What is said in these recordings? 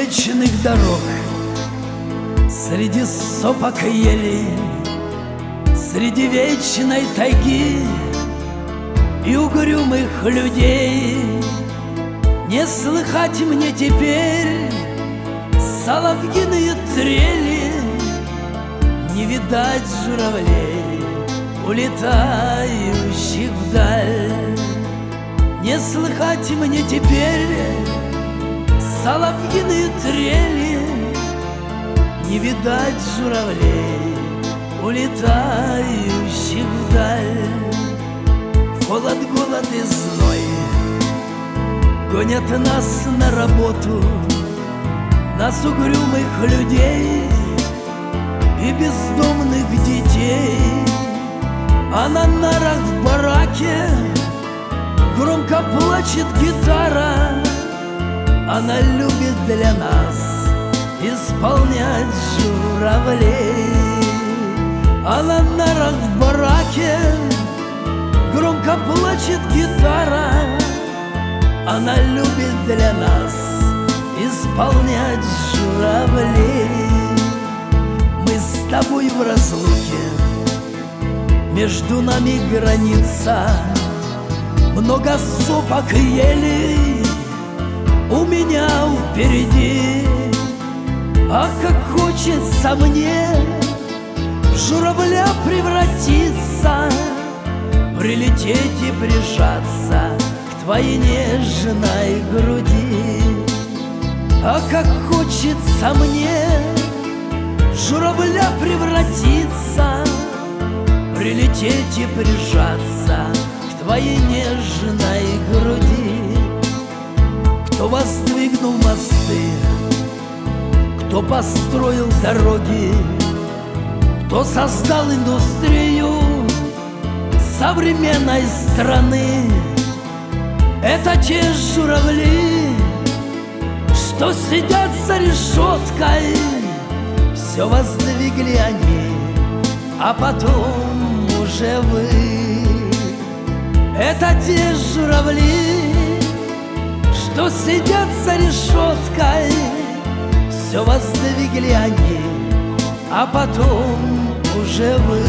вечных дорог, среди сопок и елей, среди вечной тайги и угрюмых людей не слыхать мне теперь соловьиные трели, не видать журавлей, улетающих вдаль. Не слыхать мне теперь соловьиные трели, не видать журавлей, улетающих вдаль. В холод, голод и зной гонят нас на работу, нас, угрюмых людей и бездомных детей. А на нарах в бараке громко плачет гитара, она любит для нас исполнять журавлей. А на нарах в бараке громко плачет гитара, она любит для нас исполнять журавлей. Мы с тобой в разлуке, между нами граница, много сопок и елей у меня впереди. А как хочется мне в журавля превратиться, прилететь и прижаться к твоей нежной груди. А как хочется мне в журавля превратиться, прилететь и прижаться к твоей нежной груди. Кто воздвигнул мосты, кто построил дороги, кто создал индустрию современной страны, это те журавли, что сидят за решеткой. Все воздвигли они, а потом уже вы. Это те журавли, что сидят за решеткой. Все воздвигли они, а потом уже вы.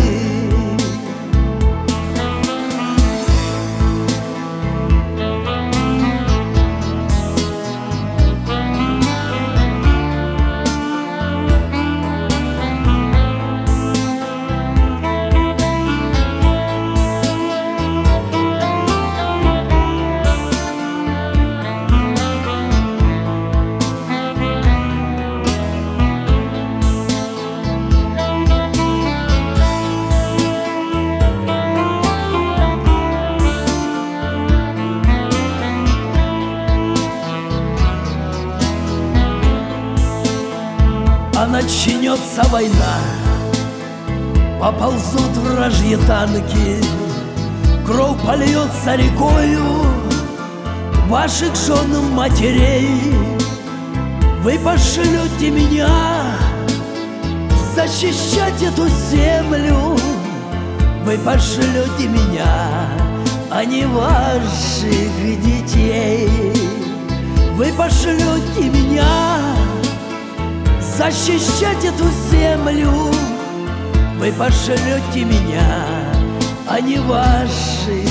А начнется война, поползут вражьи танки, кровь польется рекою ваших жен, матерей. Вы пошлете меня защищать эту землю, вы пошлете меня, а не ваших детей. Вы пошлете меня защищать эту землю, вы пошлете меня, а не ваших